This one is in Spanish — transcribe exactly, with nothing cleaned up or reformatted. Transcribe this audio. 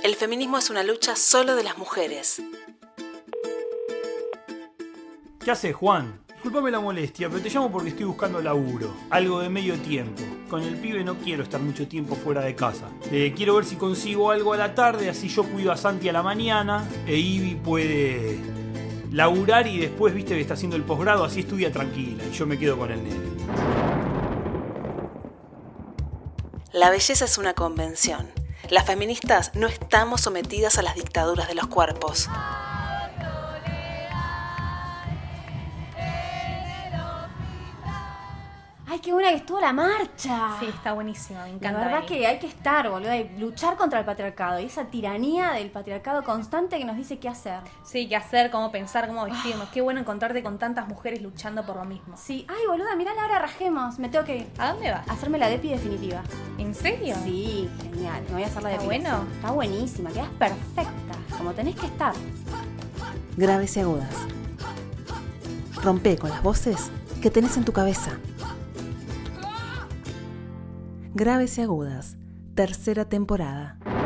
El feminismo es una lucha solo de las mujeres. ¿Qué haces, Juan? Disculpame la molestia, pero te llamo porque estoy buscando laburo. Algo de medio tiempo. Con el pibe no quiero estar mucho tiempo fuera de casa. Eh, quiero ver si consigo algo a la tarde, así yo cuido a Santi a la mañana e Ivy puede laburar y después, viste, que está haciendo el posgrado, así estudia tranquila y yo me quedo con el nene. La belleza es una convención. Las feministas no estamos sometidas a las dictaduras de los cuerpos. ¡Ay, qué buena que estuvo la marcha! Sí, está buenísima, me encanta. La verdad ahí. que hay que estar, boludo, y luchar contra el patriarcado y esa tiranía del patriarcado constante que nos dice qué hacer. Sí, qué hacer, cómo pensar, cómo vestirnos. Qué bueno encontrarte con tantas mujeres luchando por lo mismo. Sí, ay, boluda, mirá la hora, rajemos. Me tengo que ir. ¿A dónde vas? A hacerme la depi definitiva. ¿En serio? Sí, genial. Me voy a hacer la ¿Está depilación. bueno? Está buenísima, quedas perfecta, como tenés que estar. Graves y agudas. Rompe con las voces que tenés en tu cabeza. Graves y agudas, tercera temporada.